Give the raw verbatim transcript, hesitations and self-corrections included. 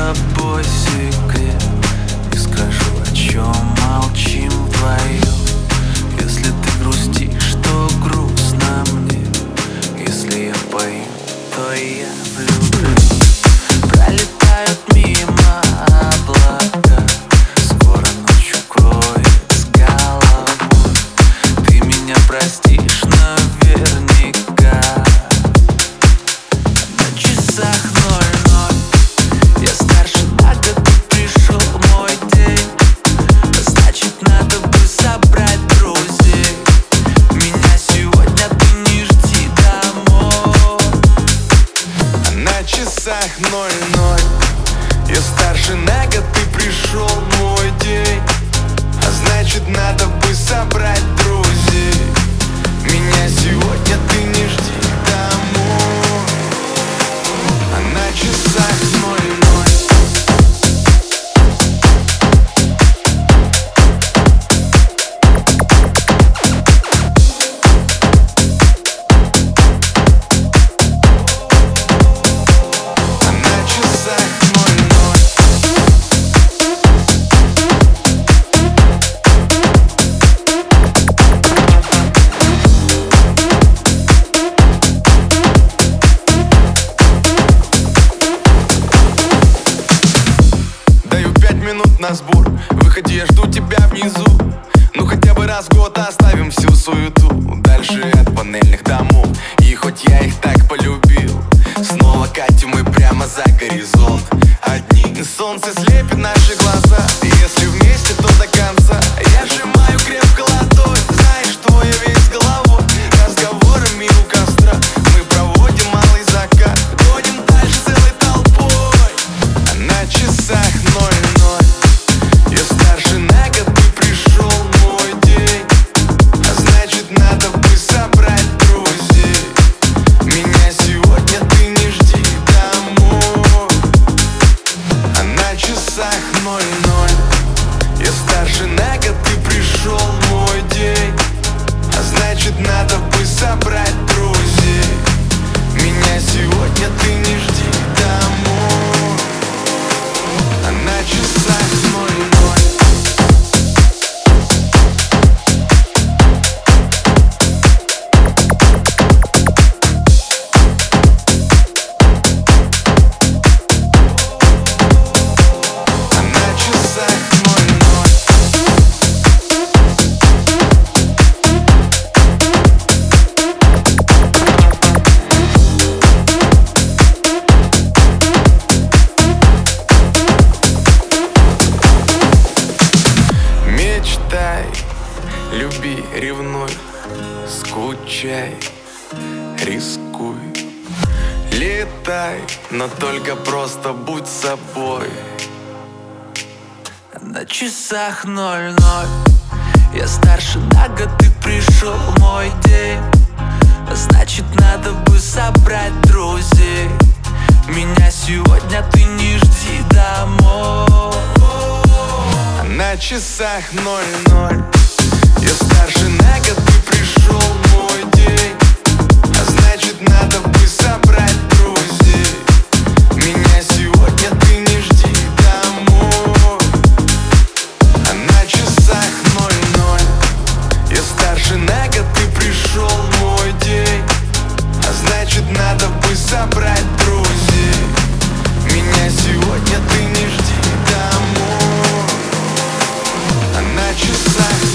тобой секрет. Не скажу, о чем молчим вдвоем. Если ты грустишь, то грустно мне. Если я пою, то я влюблюсь. Пролетают мимо облака, скоро ночь укроет с головой. Ты меня простишь наверняка. На часах ноль-ноль, я старше на год, и пришел мой день. Значит, надо бы собрать друзей. Меня сегодня ты не жди домой. На часах ноль-ноль, я старше на год, и пришел мой день. А значит, надо бы собрать друзей. Меня сегодня ты не жди домой. А на часах ноль-ноль. На сбор, выходи, я жду тебя внизу. Ну хотя бы раз в год оставим всю суету дальше от панельных домов. И хоть я их так полюбил, снова катим мы прямо за горизонт. Одни солнце слепит наши глаза. Если вместе, то до конца. Я сжимаю крепко ладонь, знаешь, что я весь головой. Разговорами у костра мы проводим малый закат. Гоним дальше целой толпой. А на часах ноль-ноль, я старше на год, и пришел мой день. А значит, надо бы собрать друзей. Меня сегодня ты не жди домой. А на часах ноль-ноль, я старше на год, и пришел мой день. А значит, надо бы собрать друзей. Меня сегодня ты не жди домой. А на часах ноль-ноль. Мечтай, люби, ревнуй, скучай, рискуй. Летай, но только просто будь собой. На часах ноль-ноль, я старше на год, и пришел мой день. Значит, надо бы собрать друзей. Меня сегодня ты не жди домой. А на часах ноль-ноль, я старше на год, и пришел мой день. А значит, надо бы собрать друзей. Меня сегодня ты не жди домой. А на часах ноль-ноль, я старше на год, и пришел мой день. А значит, надо бы собрать друзей. Меня сегодня ты не жди домой. А на часах